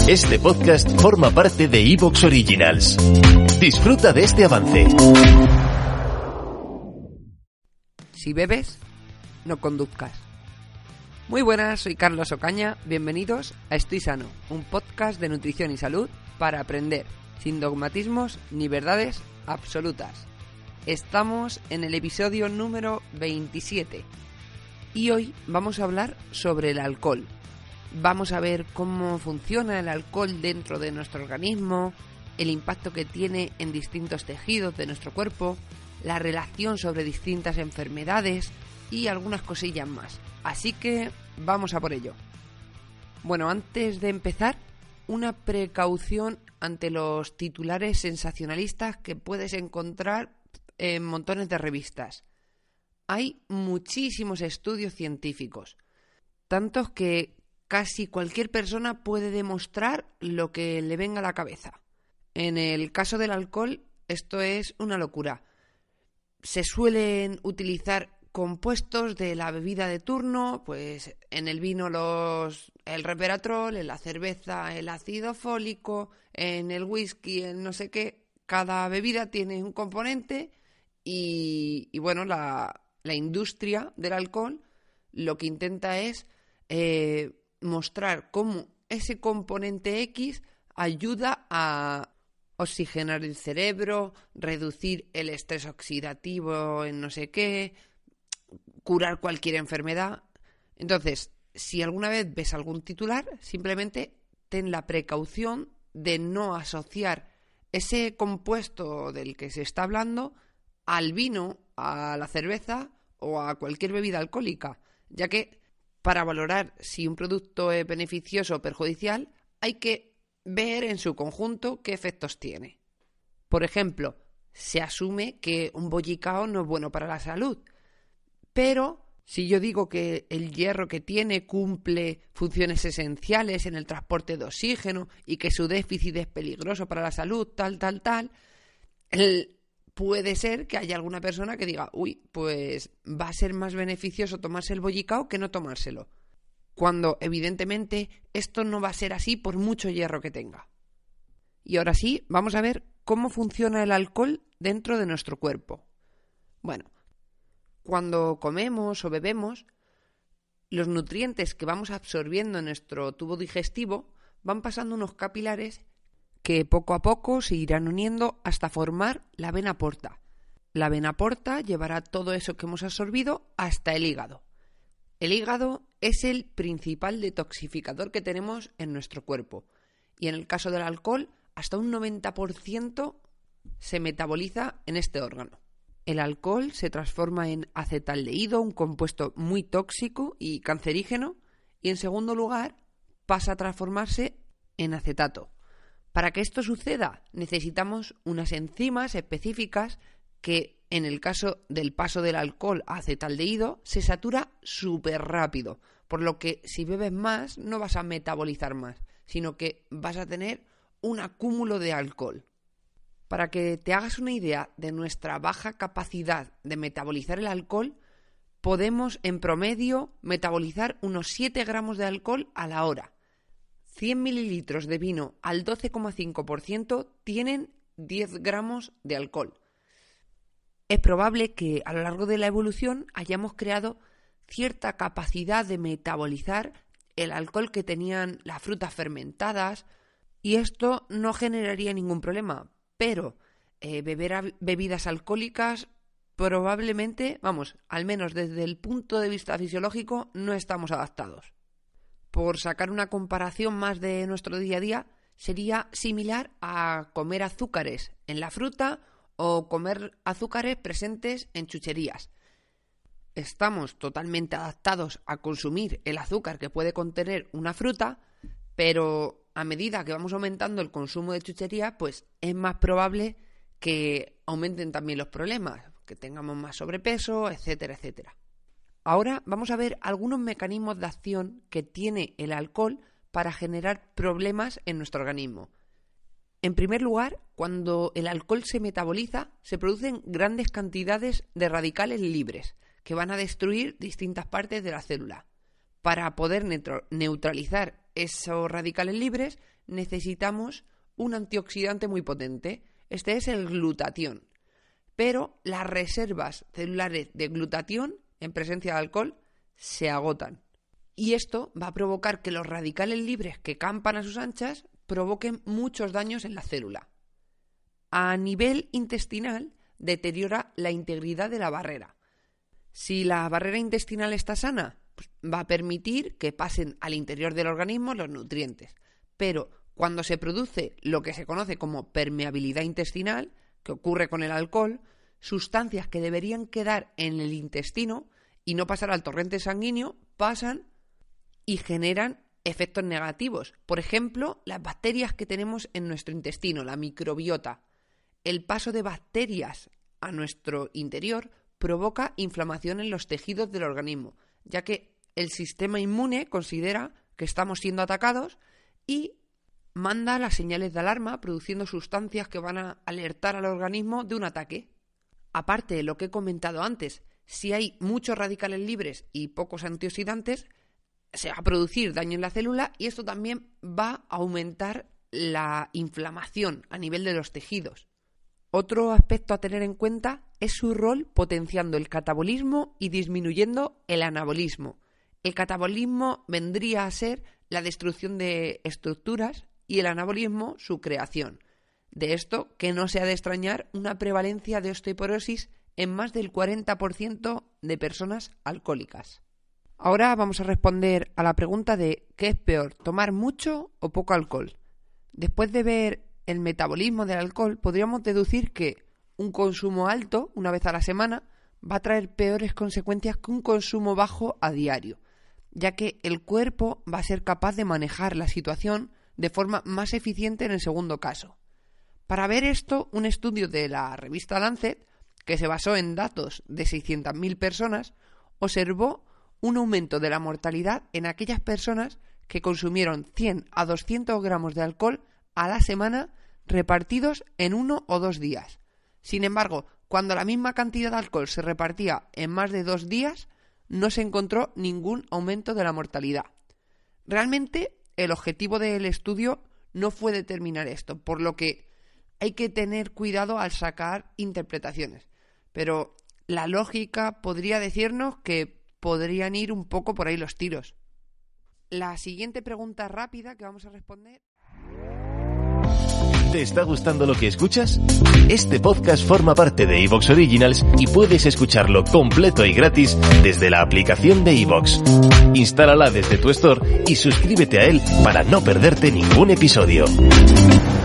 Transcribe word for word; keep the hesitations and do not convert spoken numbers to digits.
Este podcast forma parte de iVoox Originals. Disfruta de este avance. Si bebes, no conduzcas. Muy buenas, soy Carlos Ocaña. Bienvenidos a Estoy Sano, un podcast de nutrición y salud para aprender, sin dogmatismos ni verdades absolutas. Estamos en el episodio número veintisiete y hoy vamos a hablar sobre el alcohol. Vamos a ver cómo funciona el alcohol dentro de nuestro organismo, el impacto que tiene en distintos tejidos de nuestro cuerpo, la relación sobre distintas enfermedades y algunas cosillas más. Así que vamos a por ello. Bueno, antes de empezar, una precaución ante los titulares sensacionalistas que puedes encontrar en montones de revistas. Hay muchísimos estudios científicos, tantos que casi cualquier persona puede demostrar lo que le venga a la cabeza. En el caso del alcohol, esto es una locura. Se suelen utilizar compuestos de la bebida de turno, pues en el vino los el resveratrol, en la cerveza el ácido fólico, en el whisky el no sé qué. Cada bebida tiene un componente y, y bueno, la, la industria del alcohol lo que intenta es eh, mostrar cómo ese componente X ayuda a oxigenar el cerebro, reducir el estrés oxidativo en no sé qué, curar cualquier enfermedad. Entonces, si alguna vez ves algún titular, simplemente ten la precaución de no asociar ese compuesto del que se está hablando al vino, a la cerveza o a cualquier bebida alcohólica, ya que para valorar si un producto es beneficioso o perjudicial hay que ver en su conjunto qué efectos tiene. Por ejemplo, se asume que un bollicao no es bueno para la salud, pero si yo digo que el hierro que tiene cumple funciones esenciales en el transporte de oxígeno y que su déficit es peligroso para la salud, tal, tal, tal, el, puede ser que haya alguna persona que diga, uy, pues va a ser más beneficioso tomarse el bollicao que no tomárselo. Cuando, evidentemente, esto no va a ser así por mucho hierro que tenga. Y ahora sí, vamos a ver cómo funciona el alcohol dentro de nuestro cuerpo. Bueno, cuando comemos o bebemos, los nutrientes que vamos absorbiendo en nuestro tubo digestivo van pasando unos capilares que poco a poco se irán uniendo hasta formar la vena porta. La vena porta llevará todo eso que hemos absorbido hasta el hígado. El hígado es el principal detoxificador que tenemos en nuestro cuerpo y en el caso del alcohol hasta un noventa por ciento se metaboliza en este órgano. El alcohol se transforma en acetaldehído, un compuesto muy tóxico y cancerígeno, y en segundo lugar pasa a transformarse en acetato. Para que esto suceda necesitamos unas enzimas específicas que en el caso del paso del alcohol a acetaldehído se satura súper rápido, por lo que si bebes más no vas a metabolizar más, sino que vas a tener un acúmulo de alcohol. Para que te hagas una idea de nuestra baja capacidad de metabolizar el alcohol, podemos en promedio metabolizar unos siete gramos de alcohol a la hora. cien mililitros de vino al doce coma cinco por ciento tienen diez gramos de alcohol. Es probable que a lo largo de la evolución hayamos creado cierta capacidad de metabolizar el alcohol que tenían las frutas fermentadas y esto no generaría ningún problema, pero eh, beber bebidas alcohólicas probablemente, vamos, al menos desde el punto de vista fisiológico, no estamos adaptados. Por sacar una comparación más de nuestro día a día, sería similar a comer azúcares en la fruta o comer azúcares presentes en chucherías. Estamos totalmente adaptados a consumir el azúcar que puede contener una fruta, pero a medida que vamos aumentando el consumo de chuchería, pues es más probable que aumenten también los problemas, que tengamos más sobrepeso, etcétera, etcétera. Ahora vamos a ver algunos mecanismos de acción que tiene el alcohol para generar problemas en nuestro organismo. En primer lugar, cuando el alcohol se metaboliza, se producen grandes cantidades de radicales libres que van a destruir distintas partes de la célula. Para poder neutro- neutralizar esos radicales libres necesitamos un antioxidante muy potente. Este es el glutatión. Pero las reservas celulares de glutatión en presencia de alcohol se agotan. Y esto va a provocar que los radicales libres que campan a sus anchas provoquen muchos daños en la célula. A nivel intestinal deteriora la integridad de la barrera. Si la barrera intestinal está sana, pues va a permitir que pasen al interior del organismo los nutrientes. Pero cuando se produce lo que se conoce como permeabilidad intestinal, que ocurre con el alcohol, sustancias que deberían quedar en el intestino y no pasar al torrente sanguíneo pasan y generan efectos negativos. Por ejemplo, las bacterias que tenemos en nuestro intestino, la microbiota. El paso de bacterias a nuestro interior provoca inflamación en los tejidos del organismo, ya que el sistema inmune considera que estamos siendo atacados y manda las señales de alarma produciendo sustancias que van a alertar al organismo de un ataque. Aparte de lo que he comentado antes, si hay muchos radicales libres y pocos antioxidantes, se va a producir daño en la célula y esto también va a aumentar la inflamación a nivel de los tejidos. Otro aspecto a tener en cuenta es su rol potenciando el catabolismo y disminuyendo el anabolismo. El catabolismo vendría a ser la destrucción de estructuras y el anabolismo su creación. De esto que no se ha de extrañar una prevalencia de osteoporosis en más del cuarenta por ciento de personas alcohólicas. Ahora vamos a responder a la pregunta de ¿qué es peor, tomar mucho o poco alcohol? Después de ver el metabolismo del alcohol, podríamos deducir que un consumo alto, una vez a la semana, va a traer peores consecuencias que un consumo bajo a diario, ya que el cuerpo va a ser capaz de manejar la situación de forma más eficiente en el segundo caso. Para ver esto, un estudio de la revista Lancet, que se basó en datos de seiscientas mil personas, observó un aumento de la mortalidad en aquellas personas que consumieron cien a doscientos gramos de alcohol a la semana repartidos en uno o dos días. Sin embargo, cuando la misma cantidad de alcohol se repartía en más de dos días, no se encontró ningún aumento de la mortalidad. Realmente, el objetivo del estudio no fue determinar esto, por lo que hay que tener cuidado al sacar interpretaciones. Pero la lógica podría decirnos que podrían ir un poco por ahí los tiros. La siguiente pregunta rápida que vamos a responder. ¿Te está gustando lo que escuchas? Este podcast forma parte de iVoox Originals y puedes escucharlo completo y gratis desde la aplicación de iVoox. Instálala desde tu store y suscríbete a él para no perderte ningún episodio.